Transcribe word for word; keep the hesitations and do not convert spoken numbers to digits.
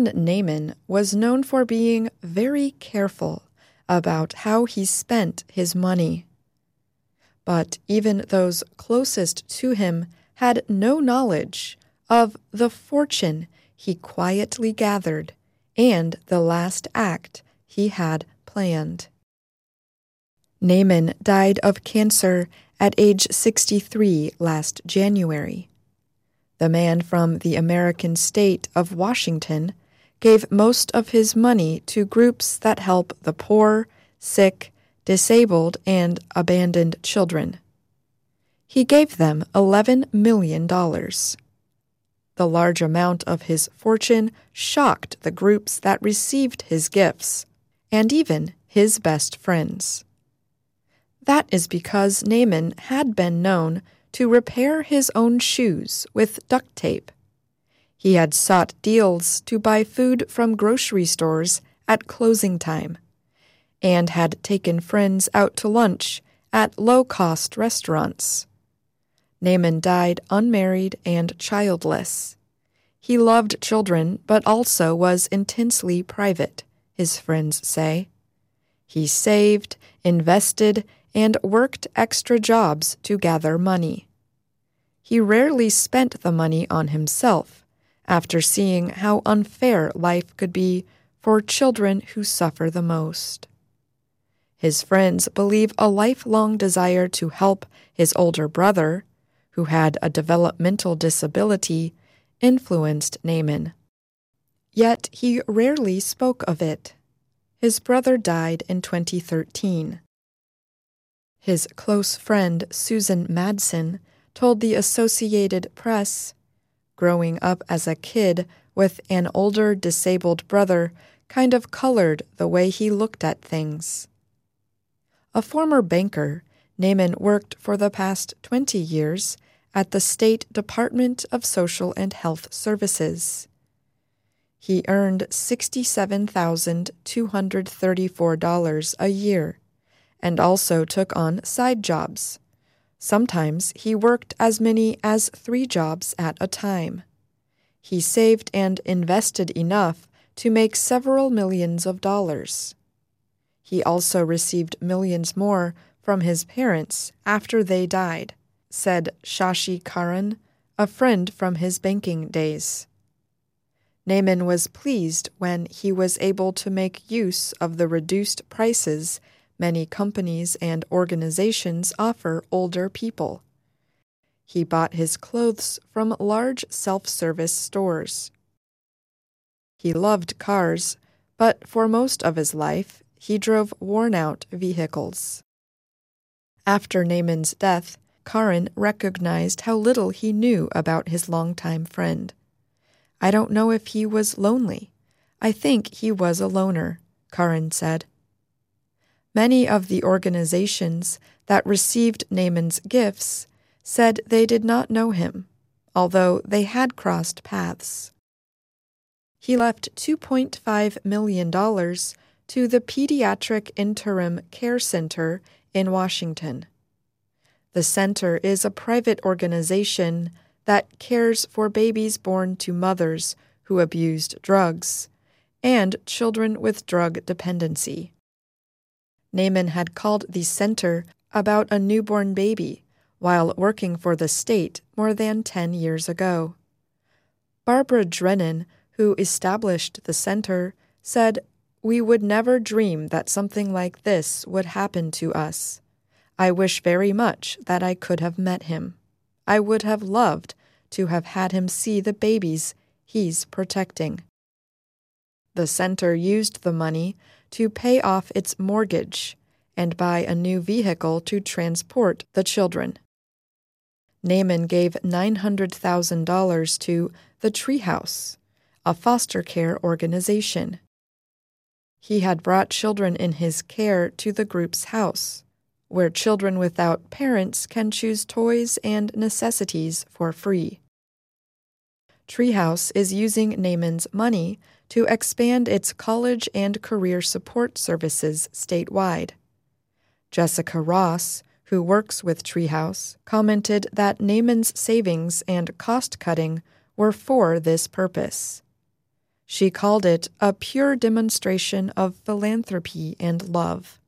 son Naaman was known for being very careful about how he spent his money. But even those closest to him had no knowledge of the fortune he quietly gathered and the last act he had planned. Naaman died of cancer at age sixty-three last January. The man from the American state of Washington gave most of his money to groups that help the poor, sick, disabled, and abandoned children. He gave them eleven million dollars. The large amount of his fortune shocked the groups that received his gifts, and even his best friends. That is because Naaman had been known to repair his own shoes with duct tape. He had sought deals to buy food from grocery stores at closing time, and had taken friends out to lunch at low-cost restaurants. Naaman died unmarried and childless. He loved children, but also was intensely private, his friends say. He saved, invested, and worked extra jobs to gather money. He rarely spent the money on himself, after seeing how unfair life could be for children who suffer the most. His friends believe a lifelong desire to help his older brother, who had a developmental disability, influenced Naaman. Yet he rarely spoke of it. His brother died in twenty thirteen. His close friend Susan Madsen told the Associated Press, "Growing up as a kid with an older disabled brother kind of colored the way he looked at things." A former banker, Naaman worked for the past twenty years at the State Department of Social and Health Services. He earned sixty-seven thousand two hundred thirty-four dollars a year and also took on side jobs. Sometimes he worked as many as three jobs at a time. He saved and invested enough to make several millions of dollars. He also received millions more from his parents after they died, said Shashi Karan, a friend from his banking days. Naaman was pleased when he was able to make use of the reduced prices many companies and organizations offer older people. He bought his clothes from large self-service stores. He loved cars, but for most of his life, he drove worn-out vehicles. After Naaman's death, Karan recognized how little he knew about his longtime friend. "I don't know if he was lonely. I think he was a loner," Karan said. Many of the organizations that received Naaman's gifts said they did not know him, although they had crossed paths. He left two point five million dollars to the Pediatric Interim Care Center in Washington. The center is a private organization that cares for babies born to mothers who abused drugs and children with drug dependency. Naaman had called the center about a newborn baby while working for the state more than ten years ago. Barbara Drennan, who established the center, said, "We would never dream that something like this would happen to us. I wish very much that I could have met him. I would have loved to have had him see the babies he's protecting." The center used the money to pay off its mortgage and buy a new vehicle to transport the children. Naaman gave nine hundred thousand dollars to the Treehouse, a foster care organization. He had brought children in his care to the group's house, where children without parents can choose toys and necessities for free. Treehouse is using Naaman's money to expand its college and career support services statewide. Jessica Ross, who works with Treehouse, commented that Naaman's savings and cost-cutting were for this purpose. She called it a pure demonstration of philanthropy and love.